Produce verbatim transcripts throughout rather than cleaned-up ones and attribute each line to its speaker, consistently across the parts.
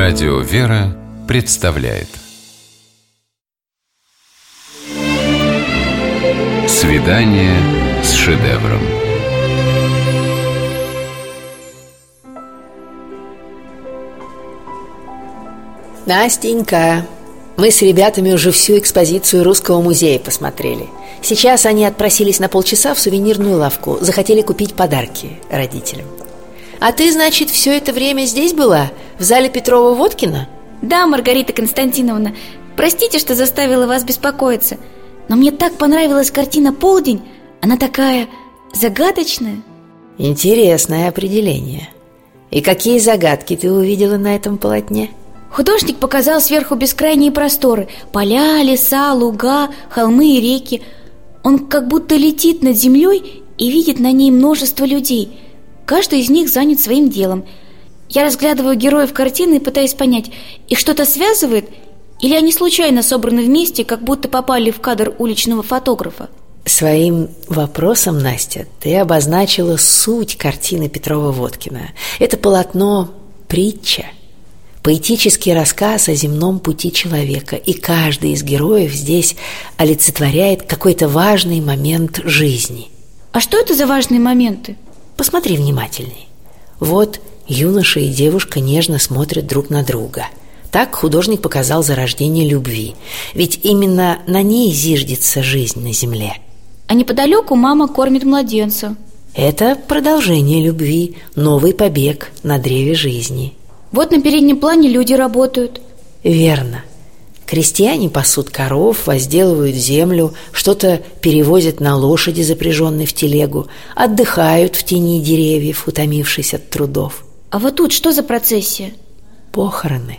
Speaker 1: Радио «Вера» представляет «Свидание с шедевром».
Speaker 2: Настенька, мы с ребятами уже всю экспозицию Русского музея посмотрели. Сейчас они отпросились на полчаса в сувенирную лавку. Захотели купить подарки родителям. А ты, значит, все это время здесь была? В зале Петрова-Водкина?
Speaker 3: Да, Маргарита Константиновна. Простите, что заставила вас беспокоиться, но мне так понравилась картина «Полдень». Она такая загадочная.
Speaker 2: Интересное определение. И какие загадки ты увидела на этом полотне?
Speaker 3: Художник показал сверху бескрайние просторы: поля, леса, луга, холмы и реки. Он как будто летит над землей и видит на ней множество людей. Каждый из них занят своим делом. Я разглядываю героев картины и пытаюсь понять, их что-то связывает, или они случайно собраны вместе, как будто попали в кадр уличного фотографа?
Speaker 2: Своим вопросом, Настя, ты обозначила суть картины Петрова-Водкина. Это полотно – притча, поэтический рассказ о земном пути человека, и каждый из героев здесь олицетворяет какой-то важный момент жизни.
Speaker 3: А что это за важные моменты?
Speaker 2: Посмотри внимательней. Вот юноша и девушка нежно смотрят друг на друга. Так художник показал зарождение любви. Ведь именно на ней зиждется жизнь на земле.
Speaker 3: А неподалеку мама кормит младенца.
Speaker 2: Это продолжение любви, новый побег на древе жизни.
Speaker 3: Вот на переднем плане люди работают.
Speaker 2: Верно. Крестьяне пасут коров, возделывают землю, что-то перевозят на лошади, запряженной в телегу, отдыхают в тени деревьев, утомившись от трудов.
Speaker 3: А вот тут что за процессия?
Speaker 2: Похороны.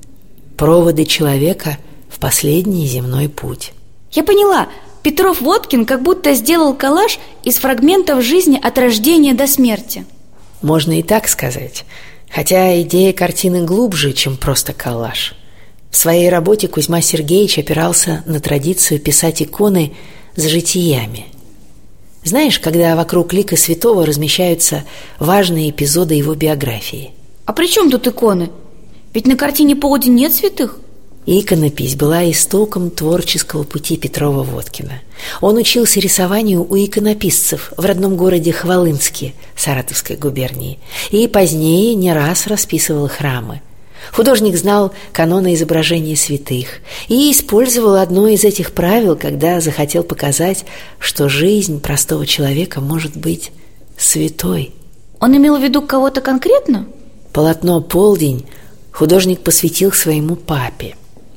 Speaker 2: Проводы человека в последний земной путь.
Speaker 3: Я поняла. Петров-Водкин как будто сделал коллаж из фрагментов жизни от рождения до смерти.
Speaker 2: Можно и так сказать. Хотя идея картины глубже, чем просто коллаж. В своей работе Кузьма Сергеевич опирался на традицию писать иконы с житиями. Знаешь, когда вокруг лика святого размещаются важные эпизоды его биографии.
Speaker 3: А при чем тут иконы? Ведь на картине «Полдень» нет святых.
Speaker 2: Иконопись была истоком творческого пути Петрова-Водкина. Он учился рисованию у иконописцев в родном городе Хвалынске Саратовской губернии и позднее не раз расписывал храмы. Художник знал каноны изображения святых и использовал одно из этих правил, когда захотел показать, что жизнь простого человека может быть святой.
Speaker 3: Он имел в виду кого-то конкретно?
Speaker 2: Полотно «Полдень» художник посвятил своему папе.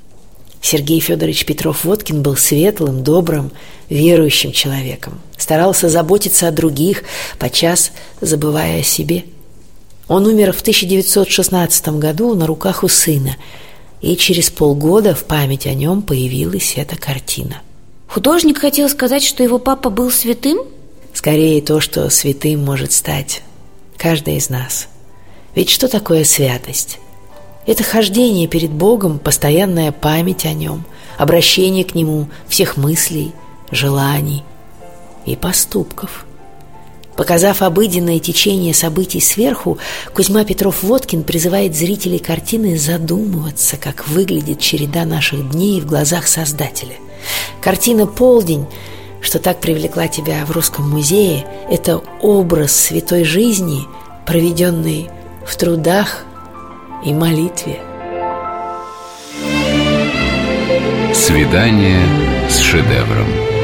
Speaker 2: Сергей Федорович Петров-Водкин был светлым, добрым, верующим человеком. Старался заботиться о других, подчас забывая о себе. Он умер в тысяча девятьсот шестнадцатом году на руках у сына, и через полгода в память о нем появилась эта картина.
Speaker 3: Художник хотел сказать, что его папа был святым?
Speaker 2: Скорее то, что святым может стать каждый из нас. Ведь что такое святость? Это хождение перед Богом, постоянная память о Нем, обращение к Нему всех мыслей, желаний и поступков. Показав обыденное течение событий сверху, Кузьма Петров-Водкин призывает зрителей картины задумываться, как выглядит череда наших дней в глазах Создателя. Картина «Полдень», что так привлекла тебя в Русском музее, это образ святой жизни, проведенный в трудах и молитве.
Speaker 1: Свидание с шедевром.